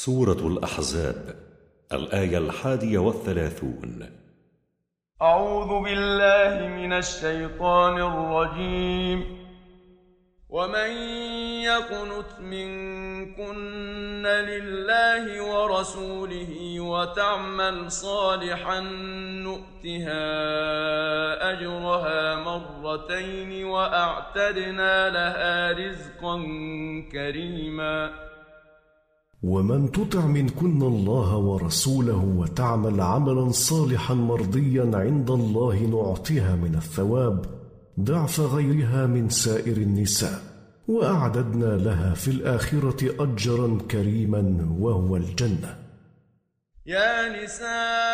سورة الأحزاب الآية 31. أعوذ بالله من الشيطان الرجيم. ومن يقنت منكن لله ورسوله وتعمل صالحا نؤتها أجرها مرتين وأعتدنا لها رزقا كريما. ومن تطع منكن الله ورسوله وتعمل عملا صالحا مرضيا عند الله نعطيها من الثواب ضعف غيرها من سائر النساء، وأعددنا لها في الآخرة أجرا كريما وهو الجنة. يا نساء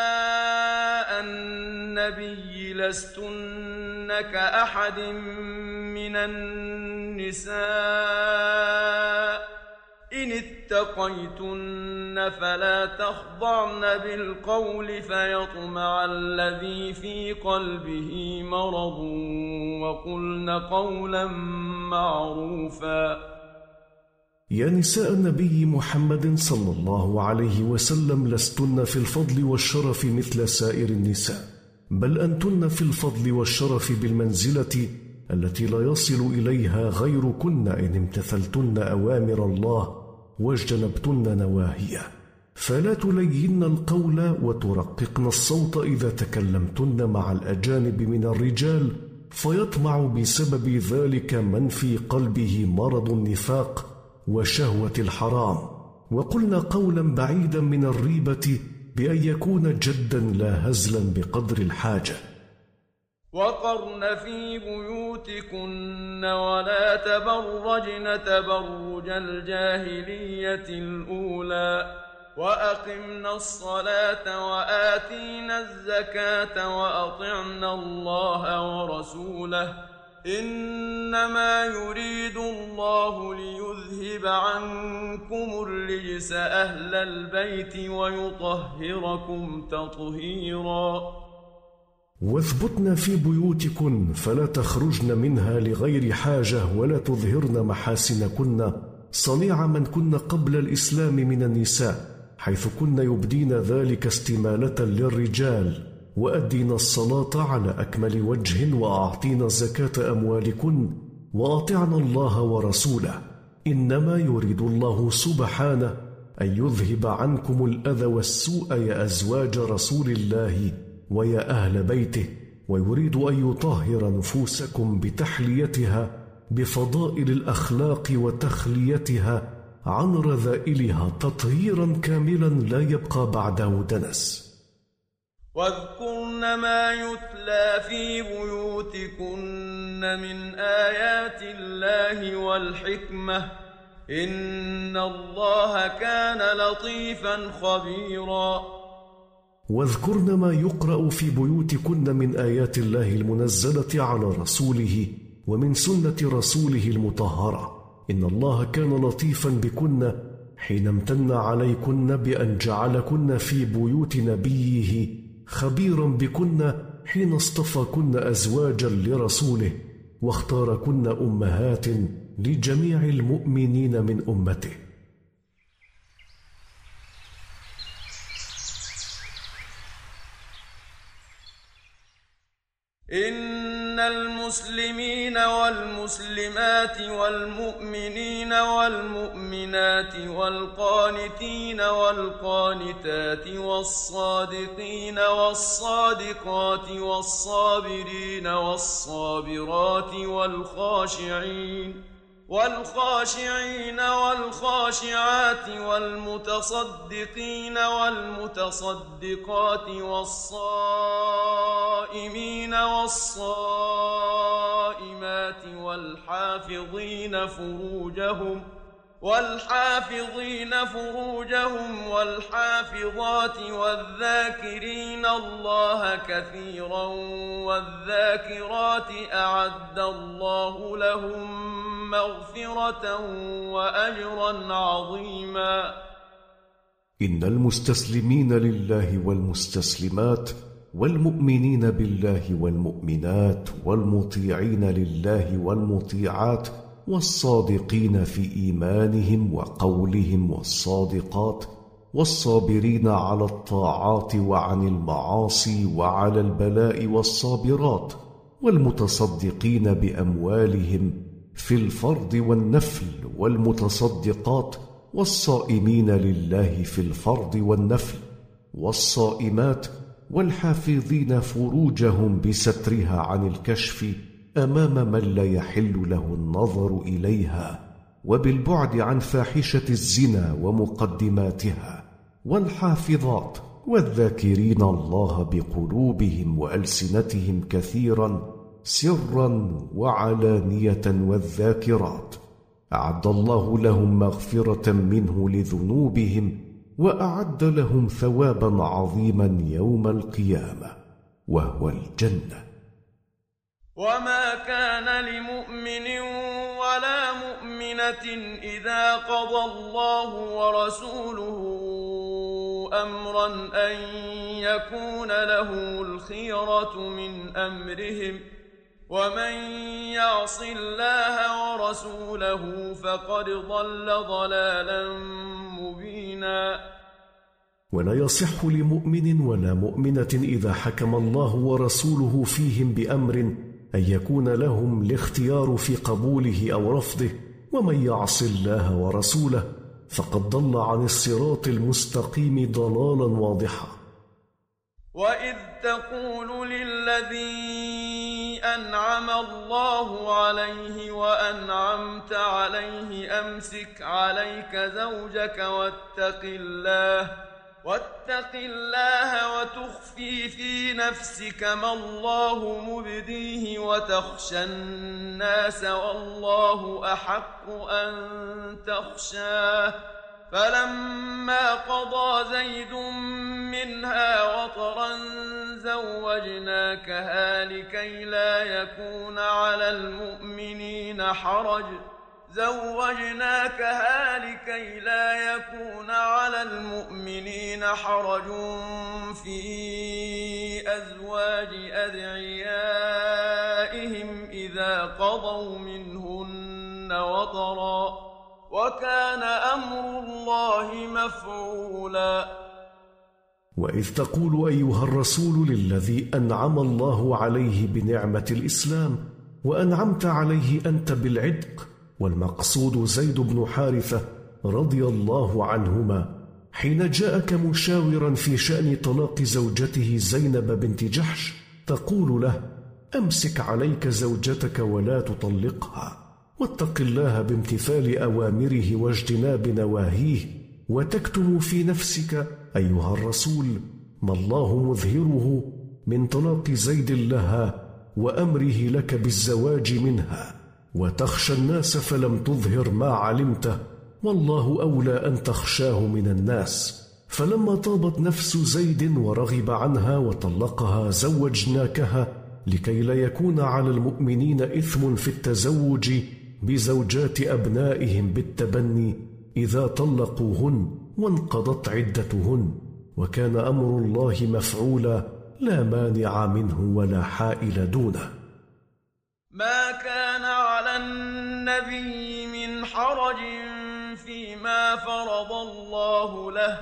النبي لستن كأحد من النساء إن اتقيتن فلا تخضعن بالقول فيطمع الذي في قلبه مرض وقلن قولا معروفا. يا نساء النبي محمد صلى الله عليه وسلم لستن في الفضل والشرف مثل سائر النساء، بل أنتن في الفضل والشرف بالمنزلة التي لا يصل إليها غيركن إن امتثلتن أوامر الله واجتنبتن نواهيه، فلا تلين القول وترققن الصوت إذا تكلمتن مع الأجانب من الرجال فيطمع بسبب ذلك من في قلبه مرض النفاق وشهوة الحرام، وقلن قولا بعيدا من الريبة بأن يكون جدا لا هزلا بقدر الحاجة. وقرن في بيوتكن ولا تبرجن تبرج الجاهلية الأولى وأقمنا الصلاة وآتينا الزكاة وأطعنا الله ورسوله إنما يريد الله ليذهب عنكم الرجس أهل البيت ويطهركم تطهيرا. واثبتن في بيوتكن فلا تخرجن منها لغير حاجة ولا تظهرن محاسنكن صنيع من كن قبل الإسلام من النساء، حيث كن يبدين ذلك استمالة للرجال، وأدين الصلاة على أكمل وجه وأعطين زكاة أموالكن وأطعن الله ورسوله. إنما يريد الله سبحانه أن يذهب عنكم الأذى والسوء يا أزواج رسول الله ويا أهل بيته، ويريد أن يطهر نفوسكم بتحليتها بفضائل الأخلاق وتخليتها عن رذائلها تطهيرا كاملا لا يبقى بعده دنس. واذكرن ما يتلى في بيوتكن من آيات الله والحكمة إن الله كان لطيفا خبيرا. واذكرن ما يقرأ في بيوتكن من آيات الله المنزلة على رسوله ومن سنة رسوله المطهرة، إن الله كان لطيفا بكن حين امتن عليكن بأن جعلكن في بيوت نبيه، خبيرا بكن حين اصطفاكن أزواجا لرسوله واختاركن أمهات لجميع المؤمنين من أمته. إن المسلمين والمسلمات والمؤمنين والمؤمنات والقانتين والقانتات والصادقين والصادقات والصابرين والصابرات والخاشعين والخاشعات والمتصدقين والمتصدقات والصائمين والصائمات والحافظين فروجهم والحافظات والذاكرين الله كثيرا والذاكرات أعد الله لهم مغفرة وأجرا عظيما. إن المستسلمين لله والمستسلمات والمؤمنين بالله والمؤمنات والمطيعين لله والمطيعات والصادقين في إيمانهم وقولهم والصادقات والصابرين على الطاعات وعن المعاصي وعلى البلاء والصابرات، والمتصدقين بأموالهم في الفرض والنفل، والمتصدقات، والصائمين لله في الفرض والنفل، والصائمات، والحافظين فروجهم بسترها عن الكشف أمام من لا يحل له النظر إليها، وبالبعد عن فاحشة الزنا ومقدماتها، والحافظات، والذاكرين الله بقلوبهم وألسنتهم كثيرا سرا وعلانية، والذاكرات أعد الله لهم مغفرة منه لذنوبهم، وأعد لهم ثوابا عظيما يوم القيامة، وهو الجنة. وما كان لمؤمن ولا مؤمنة إذا قضى الله ورسوله أمرا أن يكون لهم الخيرة من أمرهم، ومن يعص الله ورسوله فقد ضل ضلالا مبينا. ولا يصح لمؤمن ولا مؤمنة إذا حكم الله ورسوله فيهم بأمر أن يكون لهم الاختيار في قبوله أو رفضه، ومن يعص الله ورسوله فقد ضل عن الصراط المستقيم ضلالا واضحا. وإذ تقول للذي أنعم الله عليه وأنعمت عليه أمسك عليك زوجك واتق الله وتخفي في نفسك ما الله مبديه وتخشى الناس والله أحق أن تخشاه، فلما قضى زيد منها وطرا زوجناكها لكي لا يكون على المؤمنين حرج في أزواج أدعيائهم إذا قضوا منهن وطرا، وكان أمر الله مفعولا. وإذ تقول أيها الرسول للذي أنعم الله عليه بنعمة الإسلام وأنعمت عليه أنت بالعتق، والمقصود زيد بن حارثة رضي الله عنهما، حين جاءك مشاورا في شأن طلاق زوجته زينب بنت جحش، تقول له: أمسك عليك زوجتك ولا تطلقها، واتق الله بامتثال أوامره واجتناب نواهيه، وتكتم في نفسك أيها الرسول ما الله مظهره من طلاق زيد لها وأمره لك بالزواج منها، وتخشى الناس فلم تظهر ما علمته، والله أولى أن تخشاه من الناس. فلما طابت نفس زيد ورغب عنها وطلقها زوجناكها لكي لا يكون على المؤمنين إثم في التزوج بزوجات أبنائهم بالتبني إذا طلقوهن وانقضت عدتهن، وكان أمر الله مفعولا لا مانع منه ولا حائل دونه. ما كان على النبي من حرج فيما فرض الله له،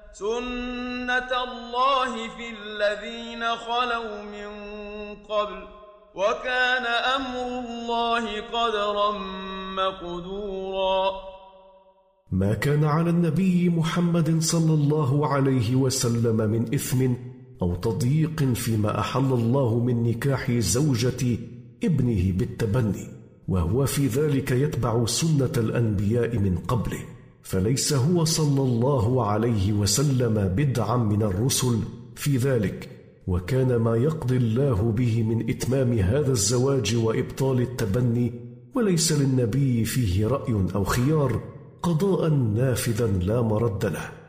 سنة الله في الذين خلوا من قبل، وكان أمر الله قدرا مقدورا. ما كان على النبي محمد صلى الله عليه وسلم من إثم أو تضييق فيما أحل الله من نكاح زوجة ابنه بالتبني، وهو في ذلك يتبع سنة الأنبياء من قبله، فليس هو صلى الله عليه وسلم بدعا من الرسل في ذلك، وكان ما يقضي الله به من إتمام هذا الزواج وإبطال التبني، وليس للنبي فيه رأي أو خيار، قضاء نافذا لا مرد له.